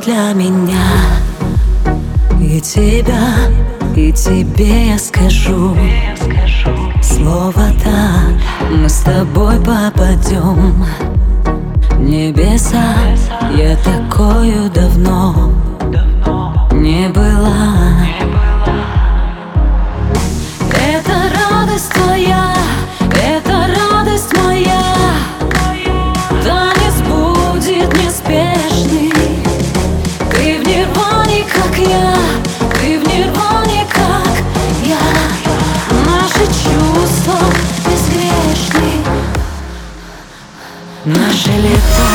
для меня. И тебя, и тебе я скажу слово «да». Мы с тобой попадем в небеса. Я такою давно не была. Это радость твоя, это радость моя. Танец будет неспешный. Ты в нирване, как я, ты в нирване, как я. Наши чувства безгрешны, наши лета.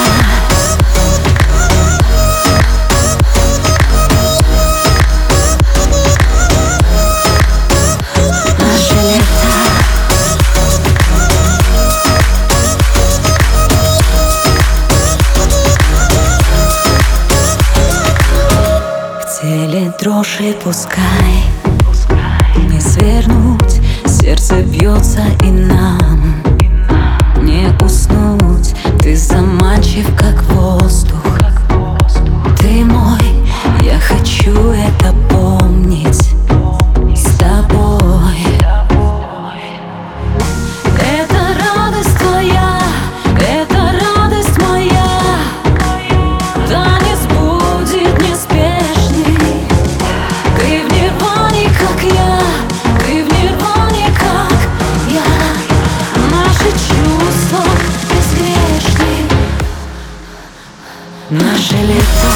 Дрожь и пускай не свернуть, сердце бьется и нам не уснуть. Ты заманчив, как воздух, ты мой, я хочу это помнить с тобой. Это радость твоя, это радость моя. Танец будет неспешный. Ты в нирване, как я, ты в нирване, как я. Наши чувства безгрешны, наши лета.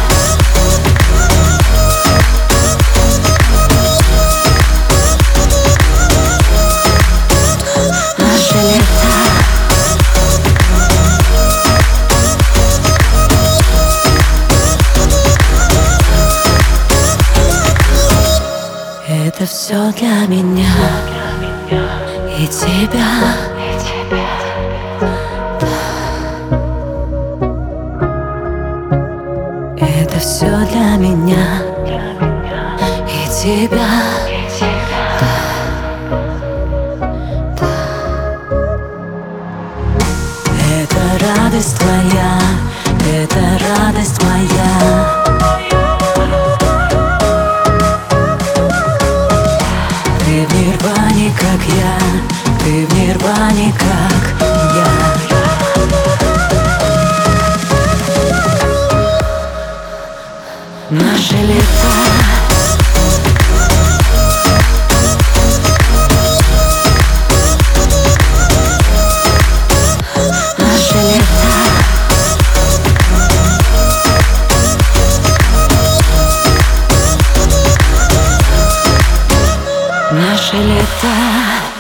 Это все для меня и тебя. Это все для меня и тебя. Это радость твоя, это радость моя. Ты в нирване, как я, ты в нирване, как я. Наши лета. Наши лета. Наши лета.